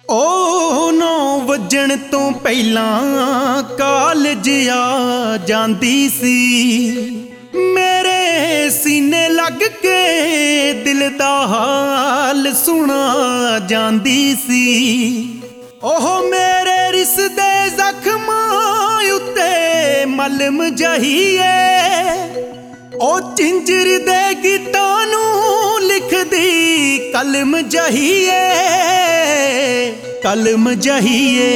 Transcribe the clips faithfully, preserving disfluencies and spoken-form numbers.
ओ नौ वजण तो पहलां कालज आ जांदी सी, मेरे सीने लग के दिल दा हाल सुना जांदी सी। ओह मेरे रिसदे जख्मां उत्ते मलम जहीए, ओ चिंजर दे गीतां नूं लिखदी कलम जहीए, कलम जहीए।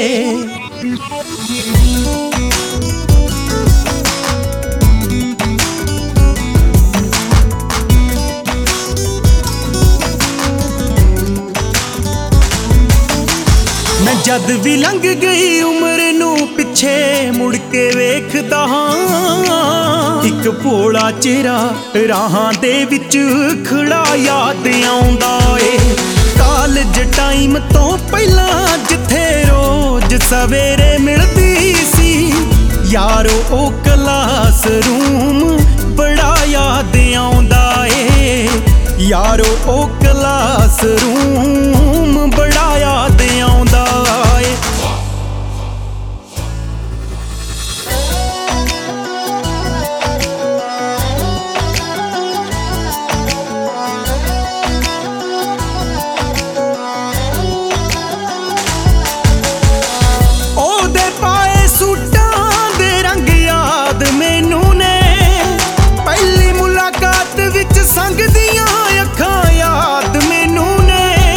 मैं जद भी लंघ गई उम्र नू पिछे मुड़ के वेखदा हां, इक भोला चेहरा राहां दे विच खड़ा याद आउंदा ए। कालज टाइम तो पहला जिथे रोज सवेरे मिलदी सी, यारो ओ क्लास रूम बड़ा याद आउंदा ए। यारो ओ क्लास रूम बड़ा याद आउंदा ए। ओदे पाए सूटां दे रंग याद मैनू ने, पहली मुलाकात विच संग दियां अखां याद मैनू ने,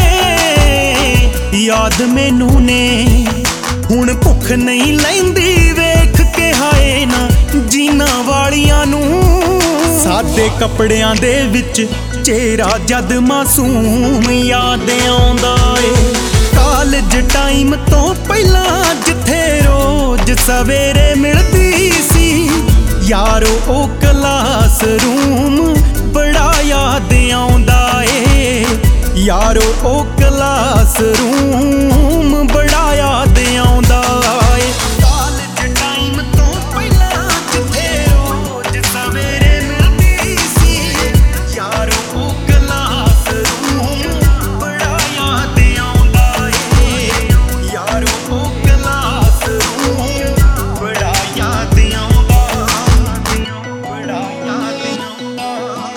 याद मैनू ने। हुण भुख नहीं लैंदी वेख के हाए ना जीना वालियां नू, सादे कपड़ियां दे विच चेहरा जद मासूम याद आउंदा ए। कालज टाइम तो पहला जिथे रोज सवेरे मिलदी सी, यारो ओ क्लास रूम बड़ा याद आउंदा ए। यारो ओ क्लास रूम बड़ा याद आउंदा ए। कालज टाइम तो पहला जिथे रोज सवेरे मिलदी सी, यारो ओ क्लास रूम बड़ा याद आउंदा ए। यारो ओ क्लास रूम बड़ा याद आउंदा, बड़ा याद आउंदा।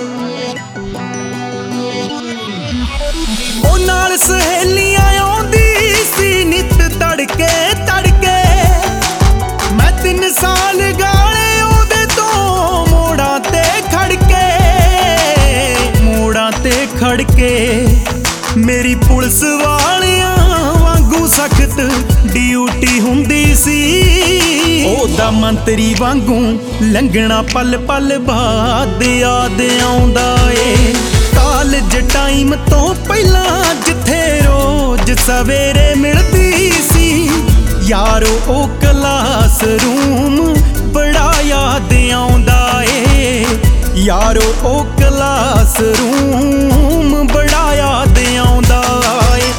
ओ नाल सहेलियां आउंदी सी नित तड़के तड़के, मैं तीन साल गाले ओदे तो मोड़ां ते खड़के, मोड़ां ते खड़के। मेरी पुलिस वालियां वांगू सख्त ड्यूटी हुंदी सी, ओदा मंत्री वांगू लंघना पल पल बाद याद आउंदा ए। कालज टाइम तो पहला जिथे रोज सवेरे मिलदी सी, यारो ओ क्लास रूम बड़ा याद आउंदा ए। यारो ओ क्लास रूम बड़ा याद आउंदा ए।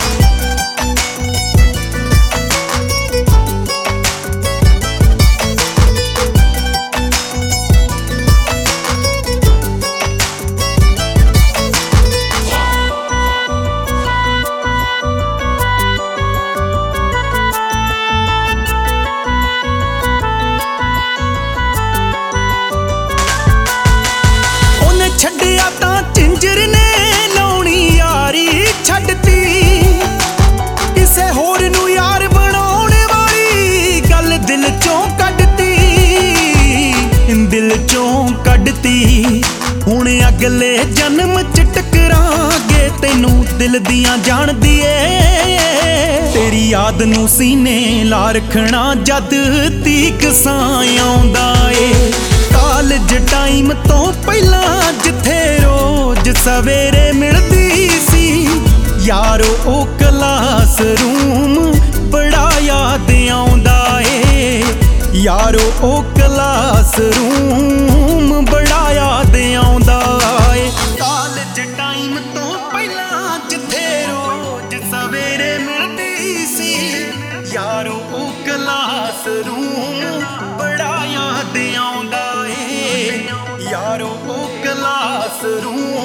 छड्डिया तां चिंजर ने लाउणी यारी छड्डती, किसे होर नू यार बनाउण वाली गल दिल चों कड्डती, दिल चों कड्डती। हुण अगले जन्म च टकरांगे तैनू दिल दियां जाणदी ए, तेरी याद नू सीने ला रखना जद तीक सां आउंदा ए। कालज टाइम तो पहला जिथे रोज सवेरे मिलदी सी, यारो ओ क्लास रूम बड़ा याद आउंदा ए। यारो ओ क्लास रूम बड़ा याद आउंदा ए। कालज टाइम तो पहला जिथे रोज सवेरे मिलदी सी, यारो ओ क्लास रूम बड़ा याद आउंदा ए। यारो ओ क्लास रूम